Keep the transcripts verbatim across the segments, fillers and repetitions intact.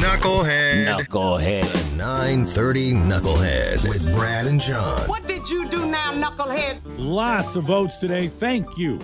Knucklehead. Knucklehead. The nine thirty Knucklehead with Brad and John. What did you do now, Knucklehead? Lots of votes today. Thank you.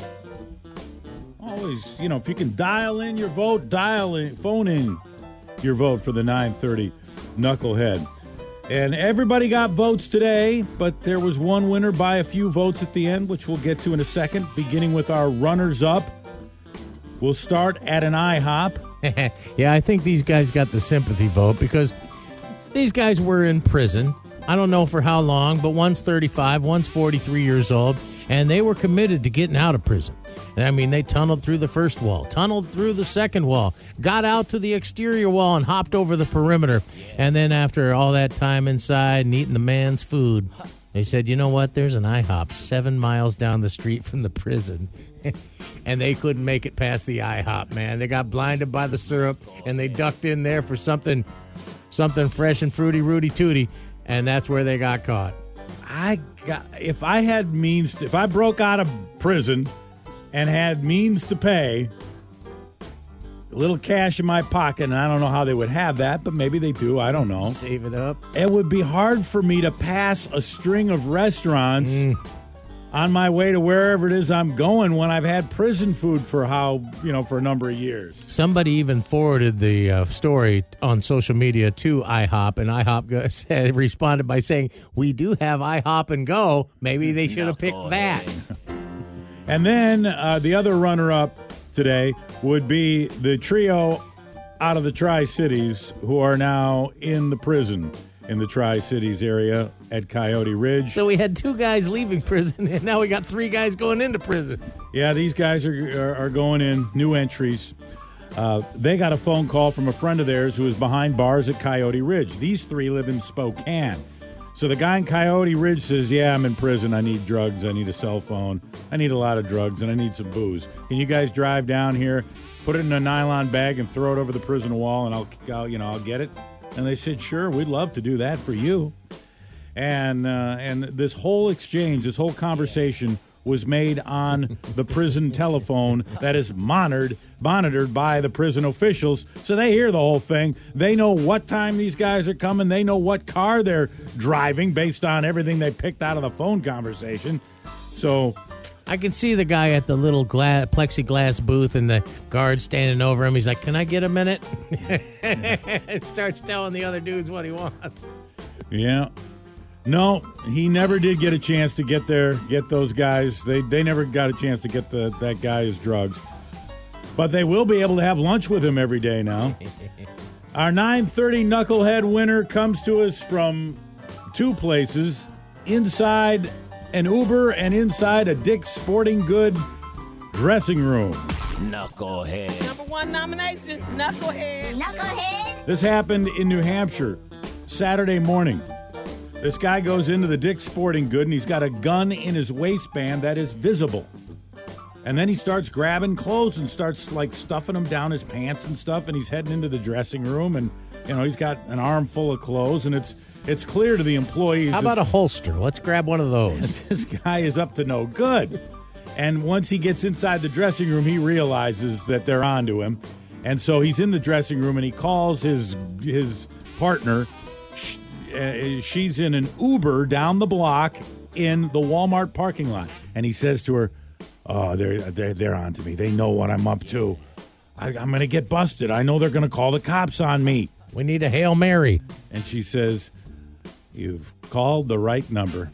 Always, you know, if you can dial in your vote, dial in, phone in your vote for the nine thirty Knucklehead. And everybody got votes today, but there was one winner by a few votes at the end, which we'll get to in a second, beginning with our runners-up. We'll start at an IHOP. Yeah, I think these guys got the sympathy vote because these guys were in prison. I don't know for how long, but one's thirty-five, one's forty-three years old, and they were committed to getting out of prison. I mean, they tunneled through the first wall, tunneled through the second wall, got out to the exterior wall and hopped over the perimeter. And then after all that time inside and eating the man's food, they said, you know what, there's an IHOP seven miles down the street from the prison. And they couldn't make it past the IHOP, man. They got blinded by the syrup, and they ducked in there for something something fresh and fruity, rooty tooty, and that's where they got caught. I got, if I had means, to, if I broke out of prison and had means to pay, a little cash in my pocket, and I don't know how they would have that, but maybe they do. I don't know. Save it up. It would be hard for me to pass a string of restaurants mm. on my way to wherever it is I'm going when I've had prison food for how, you know, for a number of years. Somebody even forwarded the uh, story on social media to IHOP, and IHOP said, responded by saying, we do have IHOP and Go. Maybe they should have picked that. And then uh, the other runner-up today would be the trio out of the Tri-Cities who are now in the prison in the Tri-Cities area at Coyote Ridge. So we had two guys leaving prison, and now we got three guys going into prison. Yeah, these guys are are, are going in, new entries. Uh, they got a phone call from a friend of theirs who is behind bars at Coyote Ridge. These three live in Spokane. So the guy in Coyote Ridge says, yeah, I'm in prison. I need drugs. I need a cell phone. I need a lot of drugs, and I need some booze. Can you guys drive down here, put it in a nylon bag, and throw it over the prison wall, and I'll, I'll you know, I'll get it? And they said, sure, we'd love to do that for you. And uh, and this whole exchange, this whole conversation was made on the prison telephone that is monitored monitored by the prison officials, so they hear the whole thing. They know what time these guys are coming. They know what car they're driving based on everything they picked out of the phone conversation. So I can see the guy at the little glass, plexiglass booth and the guard standing over him. He's like, can I get a minute? And starts telling the other dudes what he wants. Yeah. No, he never did get a chance to get there, get those guys. They they never got a chance to get the that guy's drugs. But they will be able to have lunch with him every day now. Our nine thirty Knucklehead winner comes to us from two places, inside an Uber and inside a Dick's Sporting Good dressing room. Knucklehead. Number one nomination, Knucklehead. Knucklehead. This happened in New Hampshire, Saturday morning. This guy goes into the Dick's Sporting Good, and he's got a gun in his waistband that is visible. And then he starts grabbing clothes and starts, like, stuffing them down his pants and stuff, and he's heading into the dressing room, and, you know, he's got an armful of clothes, and it's it's clear to the employees. How about a holster? Let's grab one of those. This guy is up to no good. And once he gets inside the dressing room, he realizes that they're onto him. And so he's in the dressing room, and he calls his his partner. Uh, she's in an Uber down the block in the Walmart parking lot. And he says to her, oh, they're, they're, they're on to me. They know what I'm up to. I, I'm going to get busted. I know they're going to call the cops on me. We need a Hail Mary. And she says, you've called the right number.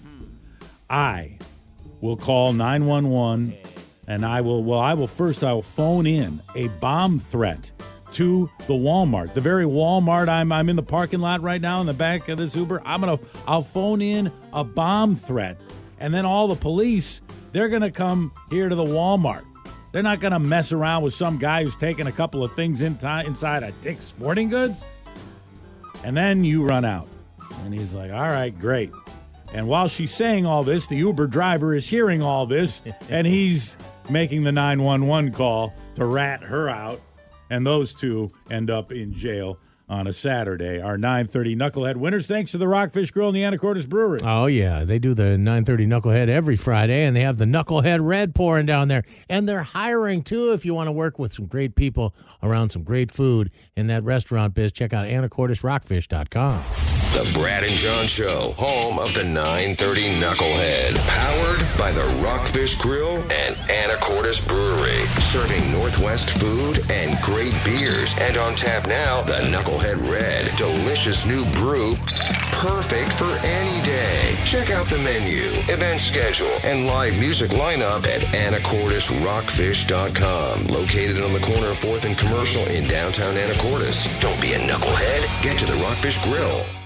I will call nine one one, and I will, well, I will first, I will phone in a bomb threat to the Walmart, the very Walmart I'm I'm in the parking lot right now in the back of this Uber. I'm gonna I'll phone in a bomb threat, and then all the police, they're gonna come here to the Walmart. They're not gonna mess around with some guy who's taking a couple of things in t- inside a Dick's Sporting Goods. And then you run out, and he's like, all right, great. And while she's saying all this, the Uber driver is hearing all this, and he's making the nine one one call to rat her out. And those two end up in jail on a Saturday. Our nine thirty Knucklehead winners, thanks to the Rockfish Grill and the Anacortes Brewery. Oh, yeah. They do the nine thirty Knucklehead every Friday, and they have the Knucklehead Red pouring down there. And they're hiring, too, if you want to work with some great people around some great food in that restaurant biz. Check out anacortes rockfish dot com. The Brad and John Show, home of the nine thirty Knucklehead. Powered by the Rockfish Grill and Anacortes Brewery. Serving Northwest food and great beers. And on tap now, the Knucklehead Red. Delicious new brew. Perfect for any day. Check out the menu, event schedule, and live music lineup at anacortes rockfish dot com. Located on the corner of fourth and Commercial in downtown Anacortes. Don't be a knucklehead. Get to the Rockfish Grill.